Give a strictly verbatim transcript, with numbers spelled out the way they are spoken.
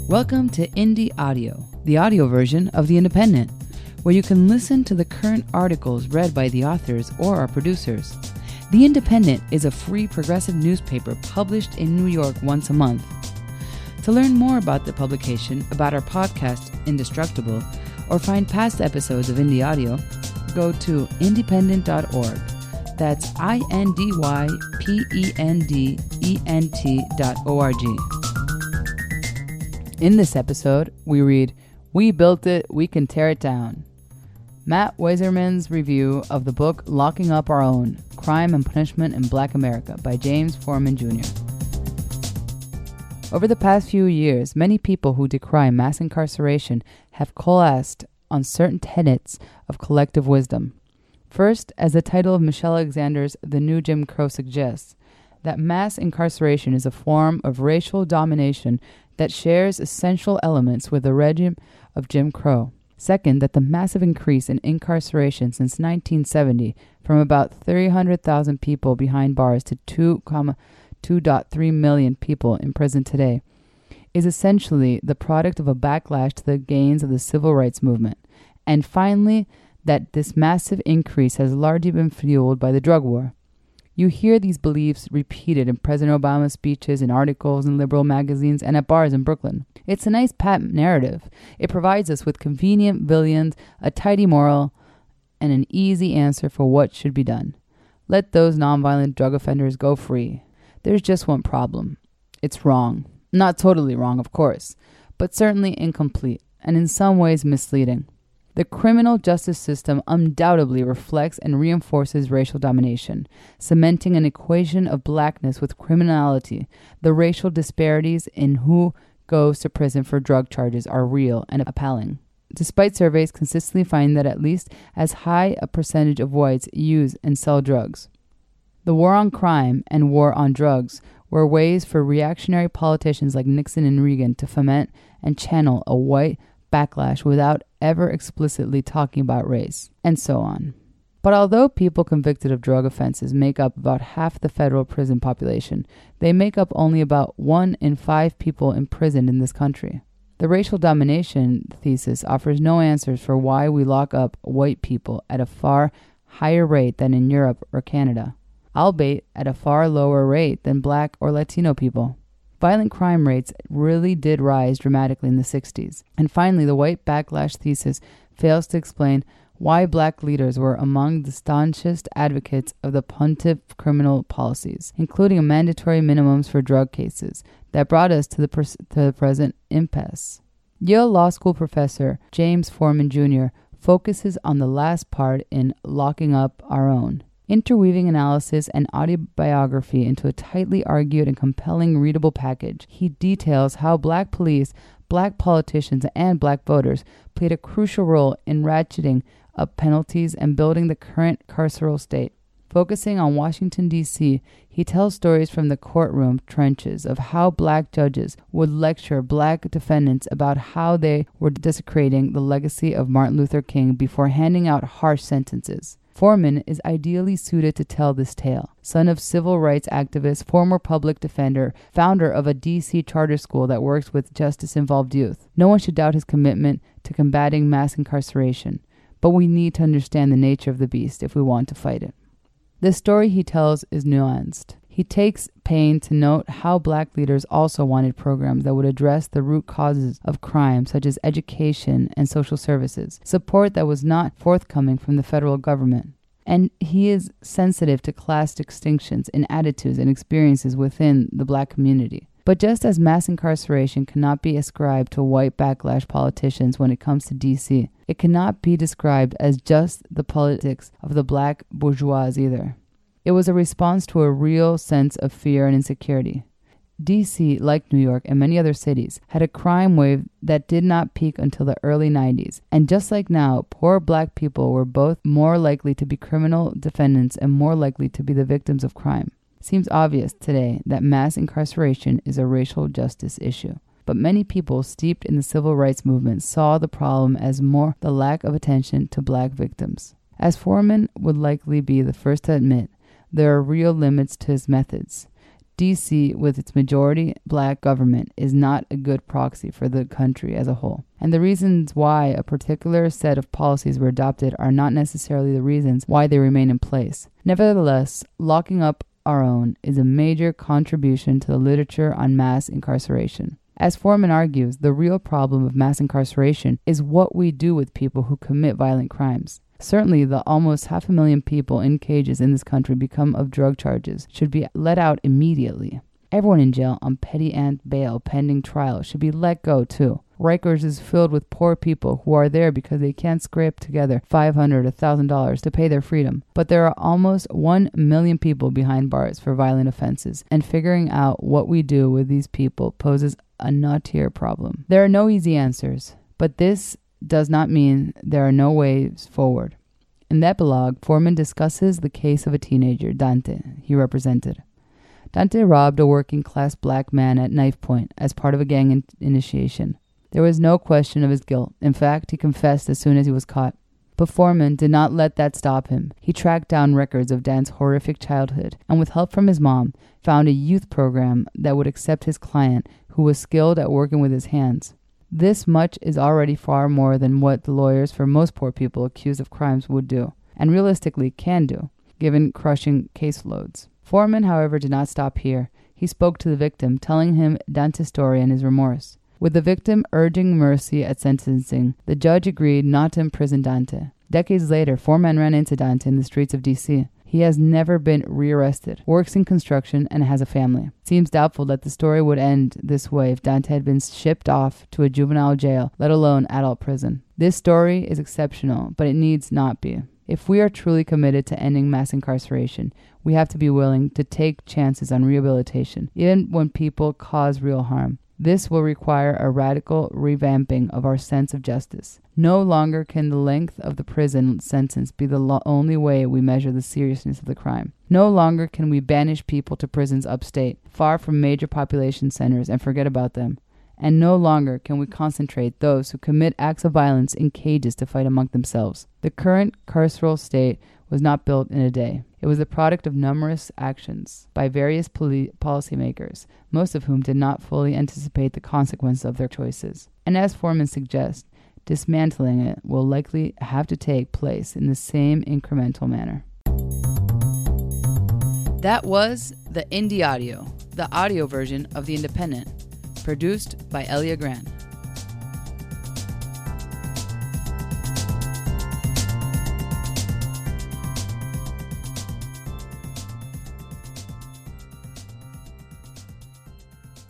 Welcome to Indie Audio, the audio version of The Independent, where you can listen to the current articles read by the authors or our producers. The Independent is a free progressive newspaper published in New York once a month. To learn more about the publication, about our podcast, Indestructible, or find past episodes of Indie Audio, go to independent dot org. That's I N D Y P E N D E N T dot O R G. In this episode, we read, We Built It, We Can Tear It Down. Matt Weiserman's review of the book Locking Up Our Own, Crime and Punishment in Black America by James Forman Junior Over the past few years, many people who decry mass incarceration have coalesced on certain tenets of collective wisdom. First, as the title of Michelle Alexander's The New Jim Crow suggests, that mass incarceration is a form of racial domination that shares essential elements with the regime of Jim Crow. Second, that the massive increase in incarceration since nineteen seventy, from about three hundred thousand people behind bars to two point three million people in prison today, is essentially the product of a backlash to the gains of the civil rights movement. And finally, that this massive increase has largely been fueled by the drug war. You hear these beliefs repeated in President Obama's speeches, in articles in liberal magazines, and at bars in Brooklyn. It's a nice pat narrative. It provides us with convenient villains, a tidy moral, and an easy answer for what should be done. Let those nonviolent drug offenders go free. There's just one problem. It's wrong. Not totally wrong, of course, but certainly incomplete, and in some ways misleading. The criminal justice system undoubtedly reflects and reinforces racial domination, cementing an equation of blackness with criminality. The racial disparities in who goes to prison for drug charges are real and appalling, despite surveys consistently finding that at least as high a percentage of whites use and sell drugs. The war on crime and war on drugs were ways for reactionary politicians like Nixon and Reagan to foment and channel a white backlash without ever explicitly talking about race, and so on. But although people convicted of drug offenses make up about half the federal prison population, they make up only about one in five people imprisoned in this country. The racial domination thesis offers no answers for why we lock up white people at a far higher rate than in Europe or Canada, albeit at a far lower rate than black or Latino people. Violent crime rates really did rise dramatically in the sixties. And finally, the white backlash thesis fails to explain why black leaders were among the staunchest advocates of the punitive criminal policies, including mandatory minimums for drug cases, that brought us to the, pres- to the present impasse. Yale Law School professor James Forman Junior focuses on the last part in Locking Up Our Own. Interweaving analysis and autobiography into a tightly argued and compelling readable package, he details how black police, black politicians, and black voters played a crucial role in ratcheting up penalties and building the current carceral state. Focusing on Washington, D C, he tells stories from the courtroom trenches of how black judges would lecture black defendants about how they were desecrating the legacy of Martin Luther King before handing out harsh sentences. Forman is ideally suited to tell this tale. Son of civil rights activist, former public defender, founder of a D C charter school that works with justice-involved youth. No one should doubt his commitment to combating mass incarceration, but we need to understand the nature of the beast if we want to fight it. The story he tells is nuanced. He takes pain to note how black leaders also wanted programs that would address the root causes of crime, such as education and social services, support that was not forthcoming from the federal government. And he is sensitive to class distinctions in attitudes and experiences within the black community. But just as mass incarceration cannot be ascribed to white backlash politicians when it comes to D C, it cannot be described as just the politics of the black bourgeoisie either. It was a response to a real sense of fear and insecurity. D C, like New York and many other cities, had a crime wave that did not peak until the early nineties. And just like now, poor black people were both more likely to be criminal defendants and more likely to be the victims of crime. It seems obvious today that mass incarceration is a racial justice issue. But many people steeped in the civil rights movement saw the problem as more the lack of attention to black victims. As Forman would likely be the first to admit, there are real limits to his methods. D C, with its majority black government, is not a good proxy for the country as a whole. And the reasons why a particular set of policies were adopted are not necessarily the reasons why they remain in place. Nevertheless, locking up our own is a major contribution to the literature on mass incarceration. As Foreman argues, the real problem of mass incarceration is what we do with people who commit violent crimes. Certainly, the almost half a million people in cages in this country become of drug charges should be let out immediately. Everyone in jail on petty ant bail pending trial should be let go too. Rikers is filled with poor people who are there because they can't scrape together five hundred dollars, one thousand dollars to pay their freedom. But there are almost one million people behind bars for violent offenses, and figuring out what we do with these people poses a nut-tier problem. There are no easy answers, but this does not mean there are no ways forward. In the epilogue, Foreman discusses the case of a teenager, Dante, he represented. Dante robbed a working-class black man at knife point as part of a gang in- initiation. There was no question of his guilt. In fact, he confessed as soon as he was caught. But Foreman did not let that stop him. He tracked down records of Dan's horrific childhood and, with help from his mom, found a youth program that would accept his client, who was skilled at working with his hands. This much is already far more than what the lawyers for most poor people accused of crimes would do, and realistically can do, given crushing caseloads. Foreman, however, did not stop here. He spoke to the victim, telling him Dante's story and his remorse. With the victim urging mercy at sentencing, the judge agreed not to imprison Dante. Decades later, Foreman ran into Dante in the streets of D C. He has never been rearrested, works in construction, and has a family. It seems doubtful that the story would end this way if Dante had been shipped off to a juvenile jail, let alone adult prison. This story is exceptional, but it needs not be. If we are truly committed to ending mass incarceration, we have to be willing to take chances on rehabilitation, even when people cause real harm. This will require a radical revamping of our sense of justice. No longer can the length of the prison sentence be the lo- only way we measure the seriousness of the crime. No longer can we banish people to prisons upstate, far from major population centers, and forget about them. And no longer can we concentrate those who commit acts of violence in cages to fight among themselves. The current carceral state was not built in a day. It was the product of numerous actions by various poli- policymakers, most of whom did not fully anticipate the consequences of their choices. And as Foreman suggests, dismantling it will likely have to take place in the same incremental manner. That was the Indie Audio, the audio version of The Independent, produced by Elia Grant.